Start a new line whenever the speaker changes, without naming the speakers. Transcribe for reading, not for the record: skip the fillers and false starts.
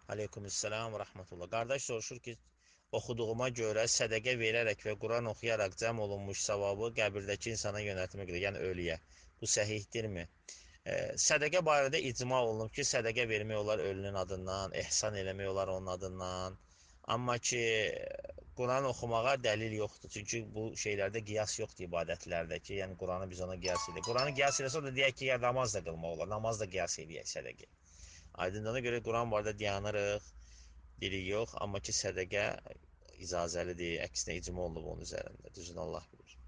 Aleykümselam və rəhmətullah. Qardaş soruşur ki, oxuduğuma görə sədəqə verərək və Quran oxuyaraq cəm olunmuş savabı qəbirdəki insana yönəltmək gedir, yəni ölüyə. Bu səhihdirmi? Sədəqə barədə icma olunub ki, sədəqə vermək olar ölünün adından, ehsan eləmək olar onun adından. Amma ki, Quran oxumağa dəlil yoxdur. Çünki bu şeylərdə qiyas yoxdur ibadətlərdə ki, yəni Quranı biz ona qiyas edirik. Quranı qiyas eləsə o da deyək ki, ya namaz da qılmaq olar. Namaz da qiyas eləyək sədəqə. Aydınlığına görə Quran barədə dayanırıq, deyirik yox, amma ki sədəqə icazəlidir, əksinə icma olunub onun üzərində. Düzünü Allah bilir.